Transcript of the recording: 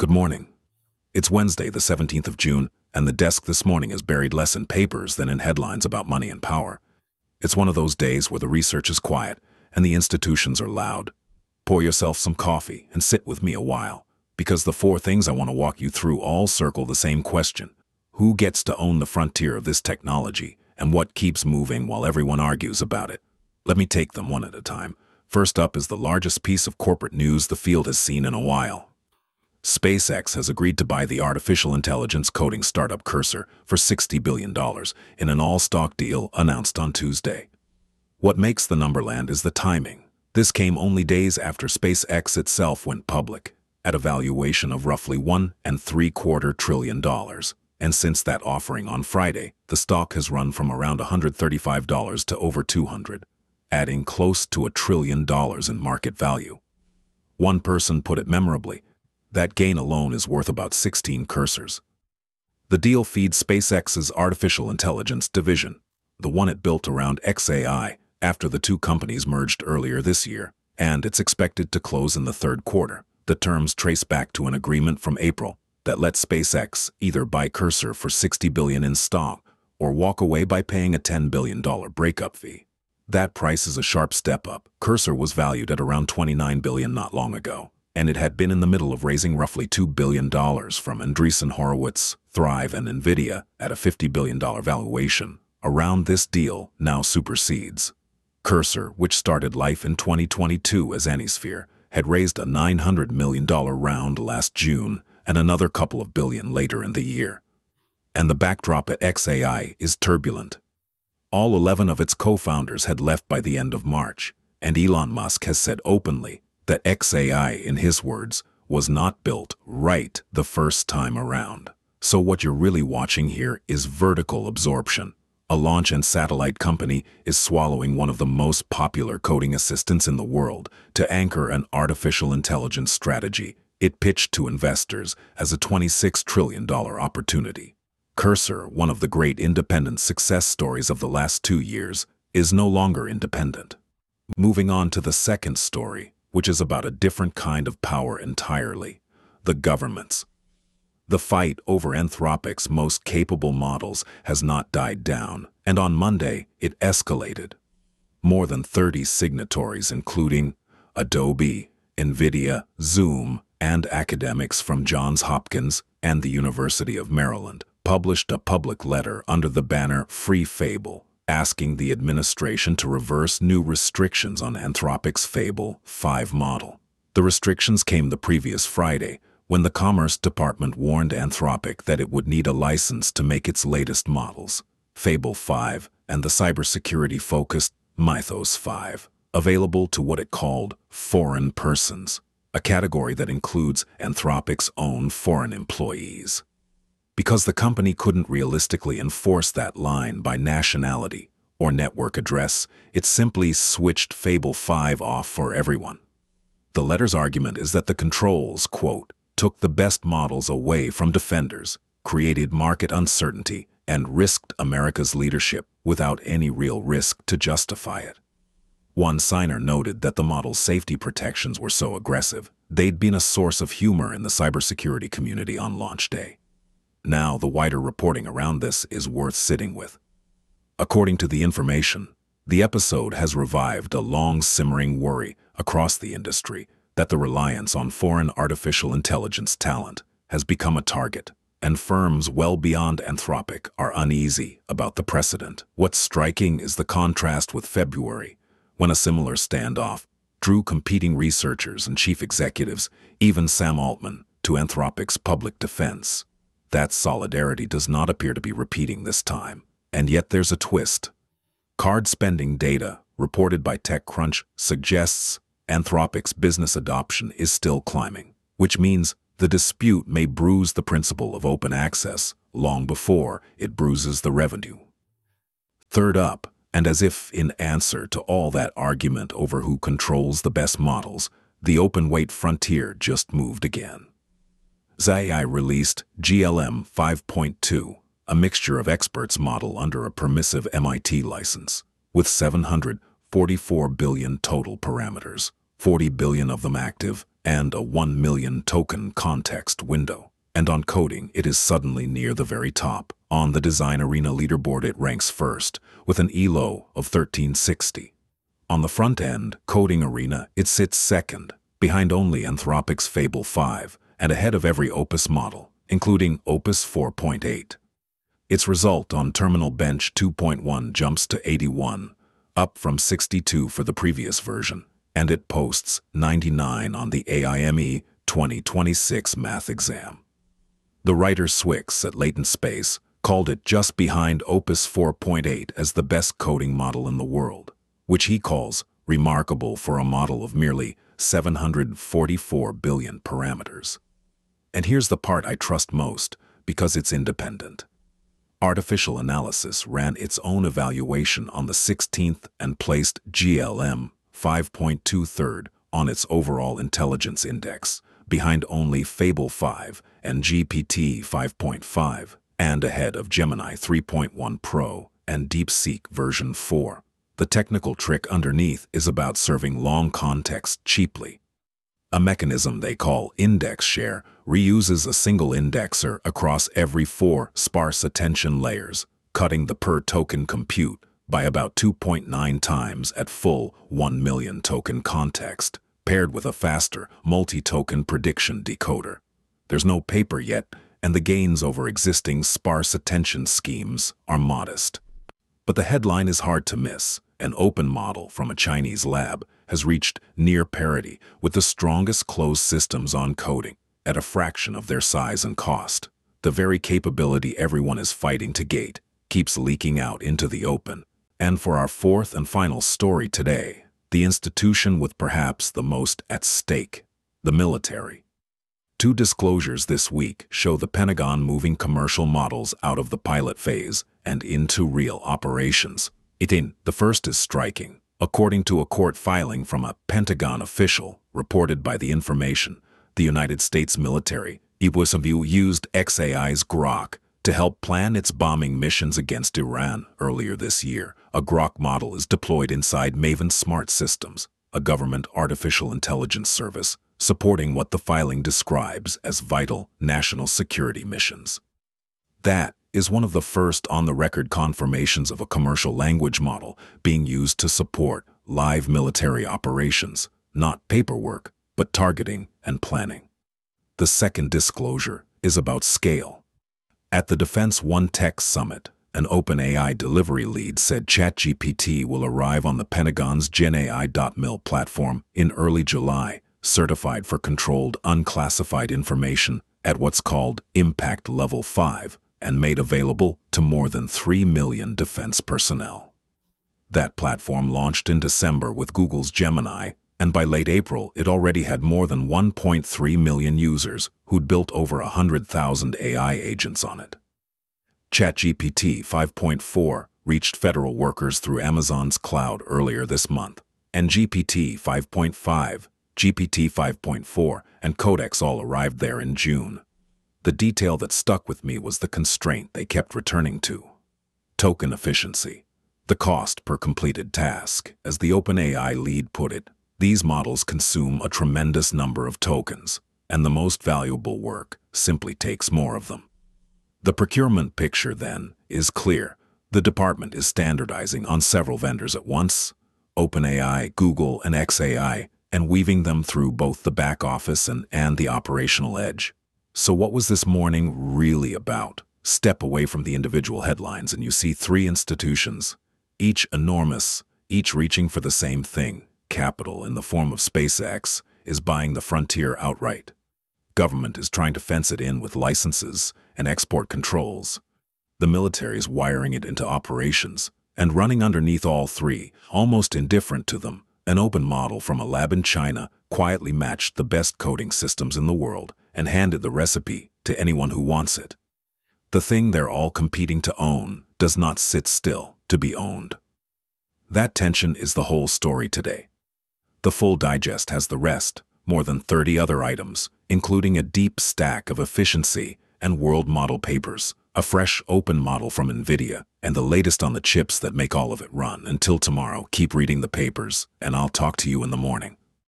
Good morning. It's Wednesday, the 17th of June, and the desk this morning is buried less in papers than in headlines about money and power. It's one of those days where the research is quiet and the institutions are loud. Pour yourself some coffee and sit with me a while, because the four things I want to walk you through all circle the same question. Who gets to own the frontier of this technology, and what keeps moving while everyone argues about it? Let me take them one at a time. First up is the largest piece of corporate news the field has seen in a while. SpaceX has agreed to buy the artificial intelligence coding startup Cursor for $60 billion in an all-stock deal announced on Tuesday. What makes the number land is the timing. This came only days after SpaceX itself went public, at a valuation of roughly $1.75 trillion. And since that offering on Friday, the stock has run from around $135 to over $200, adding close to $1 trillion in market value. One person put it memorably: that gain alone is worth about 16 Cursors. The deal feeds SpaceX's artificial intelligence division, the one it built around xAI after the two companies merged earlier this year, and it's expected to close in the third quarter. The terms trace back to an agreement from April that let SpaceX either buy Cursor for $60 billion in stock or walk away by paying a $10 billion breakup fee. That price is a sharp step up. Cursor was valued at around $29 billion not long ago, and it had been in the middle of raising roughly $2 billion from Andreessen Horowitz, Thrive, and NVIDIA at a $50 billion valuation. Around this deal now supersedes. Cursor, which started life in 2022 as Anysphere, had raised a $900 million round last June and another couple of billion later in the year. And the backdrop at xAI is turbulent. All 11 of its co-founders had left by the end of March, and Elon Musk has said openly that xAI, in his words, was not built right the first time around. So what you're really watching here is vertical absorption. A launch and satellite company is swallowing one of the most popular coding assistants in the world to anchor an artificial intelligence strategy it pitched to investors as a $26 trillion opportunity. Cursor, one of the great independent success stories of the last 2 years, is no longer independent. Moving on to the second story, which is about a different kind of power entirely: the governments. The fight over Anthropic's most capable models has not died down, and on Monday it escalated. More than 30 signatories, including Adobe, NVIDIA, Zoom, and academics from Johns Hopkins and the University of Maryland, published a public letter under the banner Free Fable, asking the administration to reverse new restrictions on Anthropic's Fable 5 model. The restrictions came the previous Friday, when the Commerce Department warned Anthropic that it would need a license to make its latest models, Fable 5 and the cybersecurity-focused Mythos 5, available to what it called foreign persons, a category that includes Anthropic's own foreign employees. Because the company couldn't realistically enforce that line by nationality or network address, it simply switched Fable 5 off for everyone. The letter's argument is that the controls, quote, took the best models away from defenders, created market uncertainty, and risked America's leadership without any real risk to justify it. One signer noted that the model's safety protections were so aggressive, they'd been a source of humor in the cybersecurity community on launch day. Now, the wider reporting around this is worth sitting with. According to The Information, the episode has revived a long-simmering worry across the industry that the reliance on foreign artificial intelligence talent has become a target, and firms well beyond Anthropic are uneasy about the precedent. What's striking is the contrast with February, when a similar standoff drew competing researchers and chief executives, even Sam Altman, to Anthropic's public defense. That solidarity does not appear to be repeating this time, and yet there's a twist. Card spending data, reported by TechCrunch, suggests Anthropic's business adoption is still climbing, which means the dispute may bruise the principle of open access long before it bruises the revenue. Third up, and as if in answer to all that argument over who controls the best models, the open-weight frontier just moved again. xAI released GLM 5.2, a mixture of experts model under a permissive MIT license, with 744 billion total parameters, 40 billion of them active, and a 1 million token context window. And on coding, it is suddenly near the very top. On the Design Arena leaderboard, it ranks first, with an ELO of 1360. On the front end, Coding Arena, it sits second, behind only Anthropic's Fable 5, and ahead of every Opus model, including Opus 4.8. Its result on Terminal Bench 2.1 jumps to 81, up from 62 for the previous version, and it posts 99 on the AIME 2026 math exam. The writer Swix at Latent Space called it just behind Opus 4.8 as the best coding model in the world, which he calls remarkable for a model of merely 744 billion parameters. And here's the part I trust most, because it's independent. Artificial Analysis ran its own evaluation on the 16th and placed GLM 5.23 on its overall intelligence index, behind only Fable 5 and GPT 5.5, and ahead of Gemini 3.1 Pro and DeepSeek version 4. The technical trick underneath is about serving long context cheaply. A mechanism they call index share reuses a single indexer across every 4 sparse attention layers, cutting the per-token compute by about 2.9 times at full 1 million token context, paired with a faster multi-token prediction decoder. There's no paper yet, and the gains over existing sparse attention schemes are modest. But the headline is hard to miss. An open model from a Chinese lab has reached near parity with the strongest closed systems on coding at a fraction of their size and cost. The very capability everyone is fighting to gate keeps leaking out into the open. And for our fourth and final story today, the institution with perhaps the most at stake, the military. 2 disclosures this week show the Pentagon moving commercial models out of the pilot phase and into real operations. The first is striking. According to a court filing from a Pentagon official reported by The Information, the United States military used xAI's Grok to help plan its bombing missions against Iran earlier this year. A Grok model is deployed inside Maven Smart Systems, a government artificial intelligence service supporting what the filing describes as vital national security missions. That is one of the first on-the-record confirmations of a commercial language model being used to support live military operations, not paperwork, but targeting and planning. The second disclosure is about scale. At the Defense One Tech Summit, an OpenAI delivery lead said ChatGPT will arrive on the Pentagon's GenAI.mil platform in early July, certified for controlled unclassified information at what's called Impact Level 5, and made available to more than 3 million defense personnel. That platform launched in December with Google's Gemini, and by late April it already had more than 1.3 million users who'd built over 100,000 AI agents on it. ChatGPT 5.4 reached federal workers through Amazon's cloud earlier this month, and GPT 5.5, GPT 5.4, and Codex all arrived there in June. The detail that stuck with me was the constraint they kept returning to: token efficiency, the cost per completed task. As the OpenAI lead put it, these models consume a tremendous number of tokens, and the most valuable work simply takes more of them. The procurement picture, then, is clear. The department is standardizing on several vendors at once, OpenAI, Google, and xAI, and weaving them through both the back office and the operational edge. So what was this morning really about? Step away from the individual headlines and you see 3 institutions, each enormous, each reaching for the same thing. Capital, in the form of SpaceX, is buying the frontier outright. Government is trying to fence it in with licenses and export controls. The military is wiring it into operations, and running underneath all 3, almost indifferent to them, an open model from a lab in China quietly matched the best coding systems in the world and handed the recipe to anyone who wants it. The thing they're all competing to own does not sit still to be owned. That tension is the whole story today. The full digest has the rest, more than 30 other items, including a deep stack of efficiency and world model papers, a fresh open model from NVIDIA, and the latest on the chips that make all of it run. Until tomorrow, keep reading the papers, and I'll talk to you in the morning.